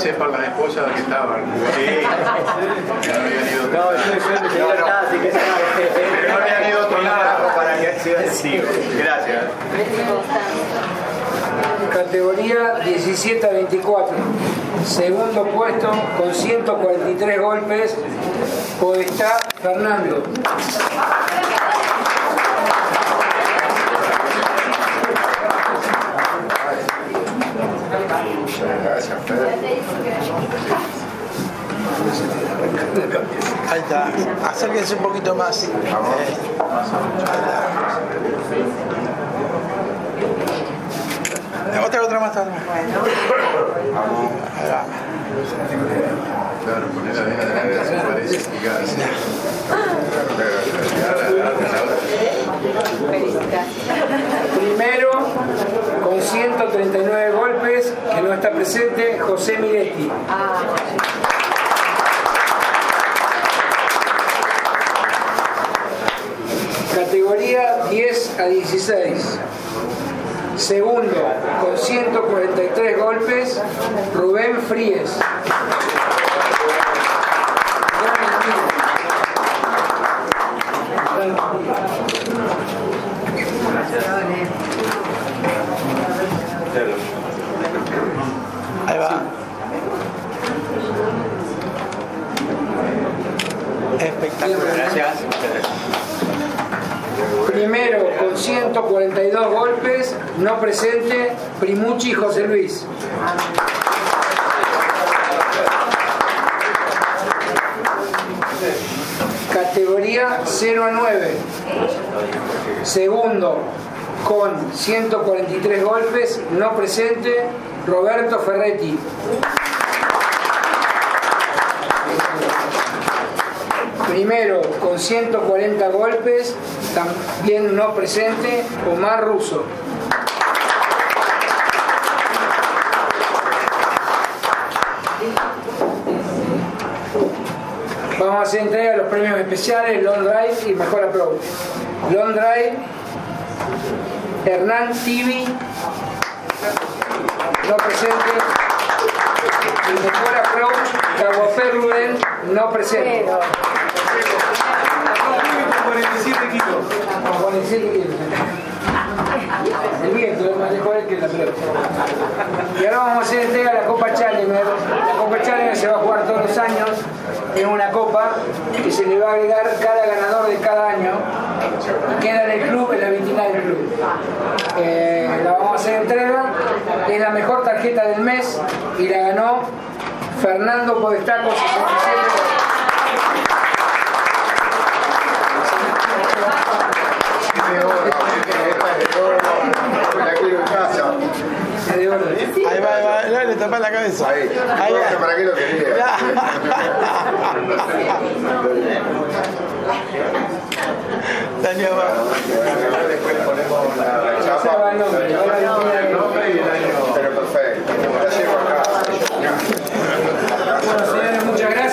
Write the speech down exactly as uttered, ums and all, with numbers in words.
sepan las esposas que estaban. Sí. Que no habían ido. No, yo soy no, no. Así que que no habían ido a otro lado para que siga así. Gracias. Categoría diecisiete a veinticuatro. Segundo puesto con ciento cuarenta y tres golpes, Podestá Fernando. Gracias, Pedro. Ahí está, acérquense un poquito más. Vamos. Eh, otra, otra más, otra más. Vamos. Ahí va. Claro, poner la vena adelante, así parece eficaz. Primero, con ciento treinta y nueve golpes, que no está presente, José Miretti. Categoría diez a dieciséis. Segundo, con ciento cuarenta y tres golpes, Rubén Fríes. Ahí va. Espectacular. Gracias. Primero, con ciento cuarenta y dos golpes, no presente, Primucci José Luis. Categoría cero a nueve. Segundo, con ciento cuarenta y tres golpes, no presente, Roberto Ferretti. Primero, con ciento cuarenta golpes, también no presente, Omar Russo. Vamos a hacer entrega de los premios especiales, Long Drive y Mejor Approach. Long Drive, Hernán Tibi, no presente. El Mejor Approach, Caguafé Rubén, no presente. cuarenta y siete kilos. Con cuarenta y siete kilos. El viento es más lejos que la pelota. Y ahora vamos a hacer entrega de la Copa Challenger. La Copa Challenger se va a jugar todos los años. Es una copa que se le va a agregar cada ganador de cada año. Queda en el club, en la vitrina del club. Eh, la vamos a hacer entrega. Es la mejor tarjeta del mes y la ganó Fernando Podestá con sesenta y siete. Ahí va, ahí va, no, le tapas la cabeza. Ahí, ahí no sé para qué lo quería. Daniel va. Después ponemos la chapa. el nombre, El nombre y el año. Pero perfecto.